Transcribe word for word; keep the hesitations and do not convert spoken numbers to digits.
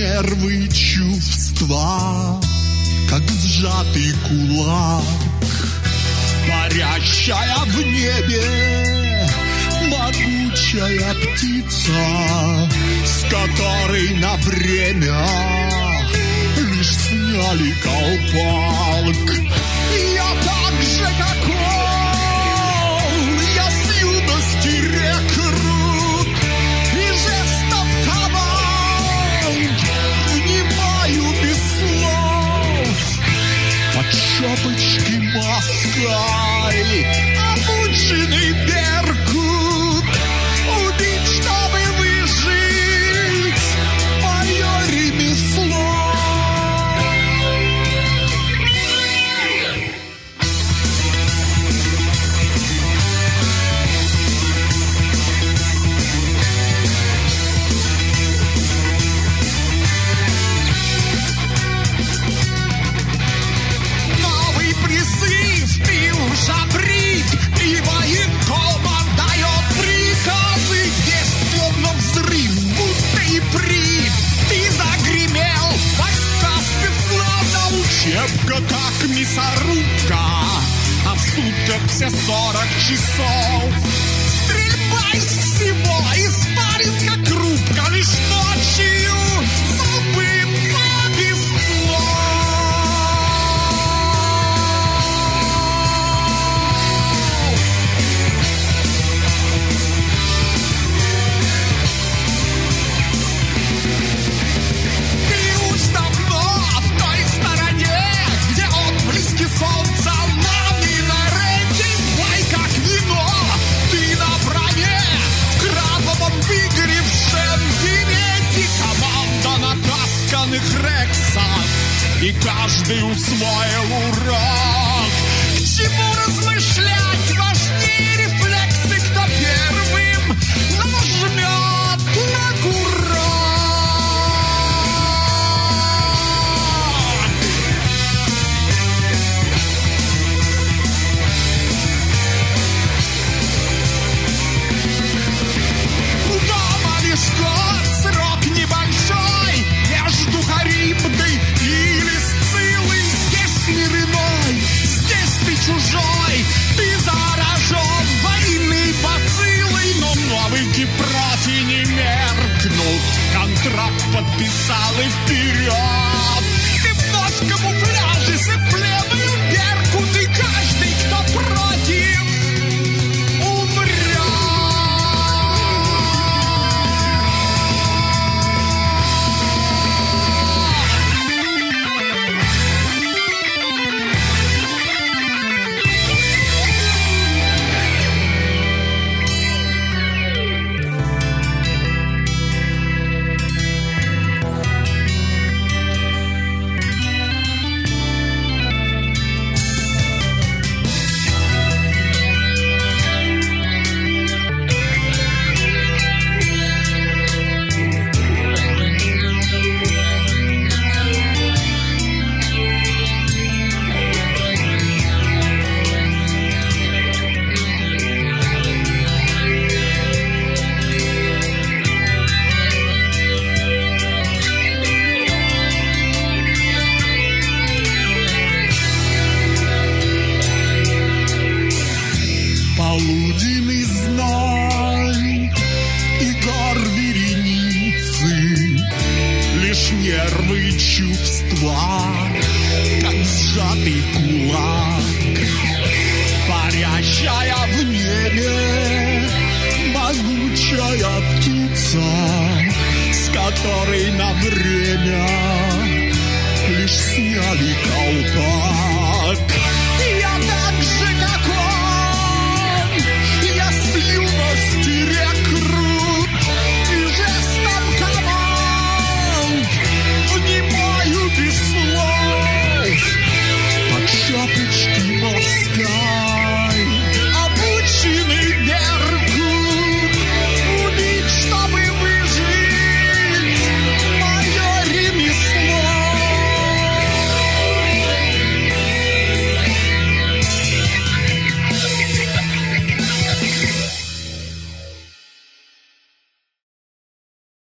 нервы, чувства, как сжатый кулак. Парящая в небе могучая птица, с которой на время лишь сняли колпак. Я так же, как он, я с юности рекрут, и жестов команд внимаю без слов. Под шапочки маской обученный беркут, убить, чтобы выжить, мое ремесло. Новый призыв, ты уж обрит, и военкоман дает приказы. Есть словно взрыв, будто и при. Ты загремел, войска спецназа, учебка как мясорубка, а в сутках все сорок часов. Стрельба из всего, испарен как рубка, лишь ночью забыться без слов. Ты уж давно в той стороне, где отблески солнца на минарете. Бой как вино, ты на броне, в кровавом выгоревшем берете. Команда натасканных рексов, и каждый усвоил урок. К чему размышлять, важнее рефлексы, кто первым нажмет на курок. Дома лишь год, срок небольшой, между Харибдой или Сциллой. Здесь мир иной, здесь ты чужой, ты заражен военной бациллой. Но новый проти не меркнут, контракт подписал и вперед. Ты вновь в камуфляже с эмблемой Беркут, и каждый, кто против, умрет. Полуденный зной и гор вереницы, лишь нервы и чувства, как сжатый кулак. Парящая в небе могучая птица, с которой на время лишь сняли колпак.